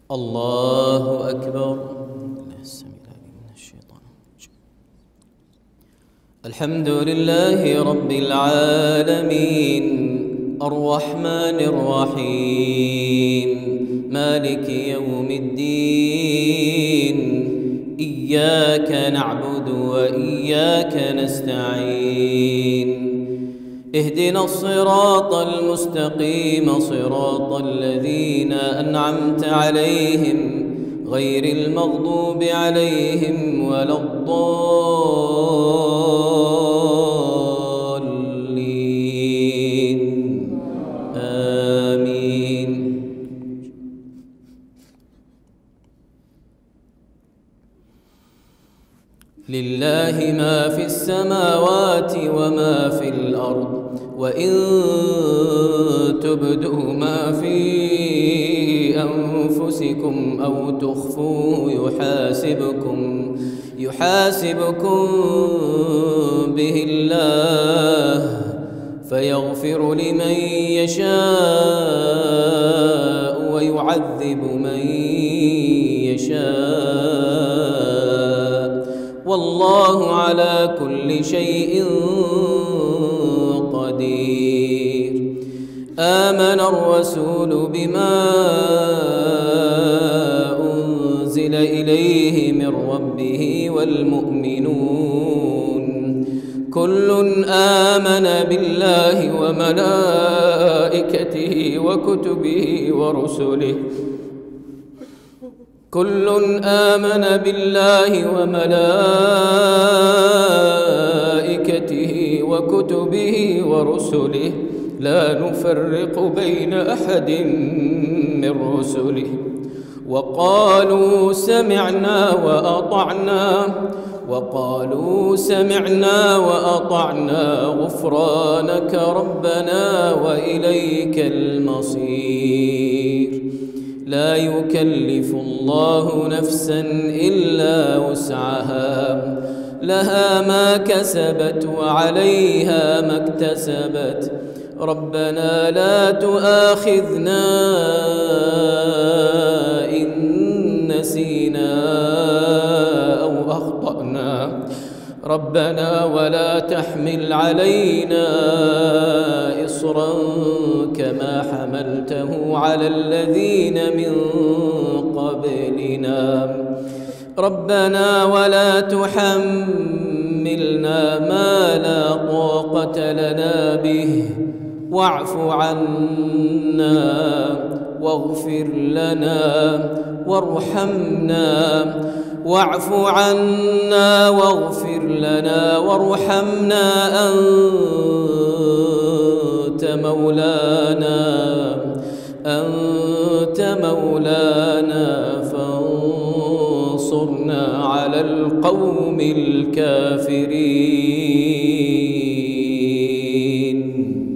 الله أكبر. الحمد لله رب العالمين الرحمن الرحيم مالك يوم الدين إياك نعبد وإياك نستعين اهدنا الصراط المستقيم صراط الذين أنعمت عليهم غير المغضوب عليهم ولا الضالين آمين. لله ما في السماوات وما في الأرض وإن تبدوا ما في أنفسكم أو تخفوه يحاسبكم به الله فيغفر لمن يشاء ويعذب من يشاء والله على كل شيء قدير. آمن الرسول بما أنزل إليه من ربه والمؤمنون كل آمن بالله وملائكته وكتبه ورسله كل آمن بالله وملائكته وكتبه ورسله لا نفرق بين أحد من رسله وقالوا سمعنا وأطعنا غفرانك ربنا وإليك المصير. لا يكلف الله نفسا إلا وسعها لها ما كسبت وعليها ما اكتسبت ربنا لا تؤاخذنا إن نسينا أو أخطأنا ربنا ولا تحمل علينا إصرا كما حملته على الذين من قبلنا ربنا ولا تحملنا ما لا طاقة لنا به واعف عنا واغفر لنا وارحمنا واعف عنا واغفر لنا وارحمنا أنت مولانا فانصرنا على القوم الكافرين.